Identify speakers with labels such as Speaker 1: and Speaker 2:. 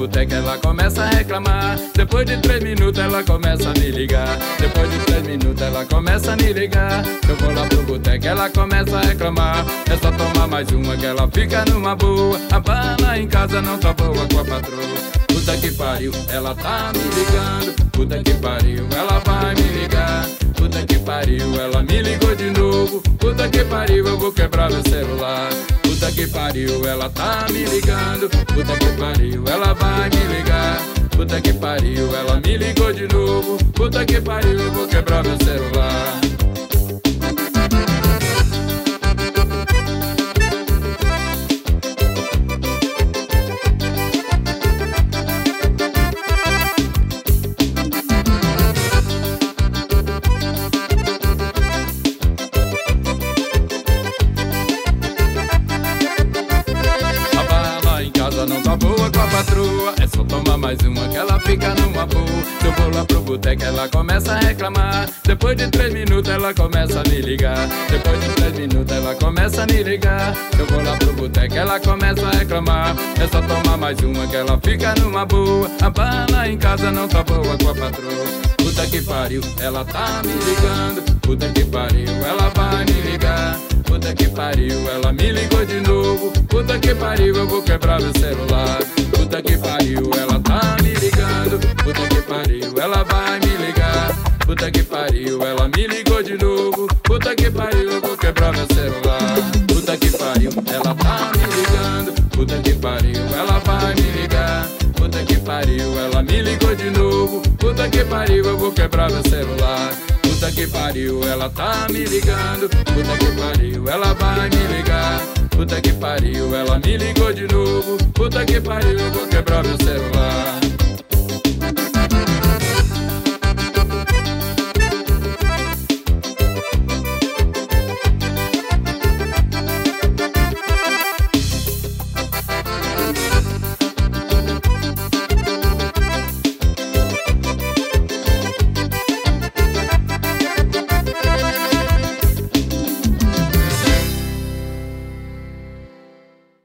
Speaker 1: boteco ela começa a reclamar. Depois de 3 minutos ela começa a me ligar. Depois de 3 minutos ela começa a me ligar. Eu vou lá pro boteco ela começa a reclamar. É só tomar mais uma que ela fica numa boa. A bala em casa não tá boa com a patroa. Puta que pariu, ela tá me ligando. Puta que pariu, ela vai me ligar. Puta que pariu, ela me ligou de novo. Puta que pariu, eu vou quebrar meu celular. Puta que pariu, ela tá me ligando. Puta que pariu, ela vai me ligar. Puta que pariu, ela me ligou de novo. Puta que pariu, eu vou quebrar meu celular. Não tá boa com a patroa, é só tomar mais uma que ela fica numa boa. Se eu vou lá pro boteco ela começa a reclamar. Depois de 3 minutos ela começa a me ligar. Depois de 3 minutos ela começa a me ligar. Eu vou lá pro boteco ela começa a reclamar. É só tomar mais uma que ela fica numa boa. A bala em casa não tá boa com a patroa. Puta que pariu, ela tá me ligando. Puta que pariu, ela vai me ligar. Puta que pariu, ela me ligou de novo. Puta que pariu, eu vou quebrar meu celular. Puta que pariu, ela tá me ligando. Puta que pariu, ela vai me ligar. Puta que pariu, ela me ligou de novo. Puta que pariu, eu vou quebrar meu celular. Puta que pariu, ela tá me ligando. Puta que pariu, ela vai me ligar. Puta que pariu, ela me ligou de novo. Puta que pariu, eu vou quebrar meu celular. Puta que pariu, ela tá me ligando. Puta que pariu, ela vai me ligar. Puta que pariu, ela me ligou de novo. Puta que pariu, eu vou quebrar meu celular.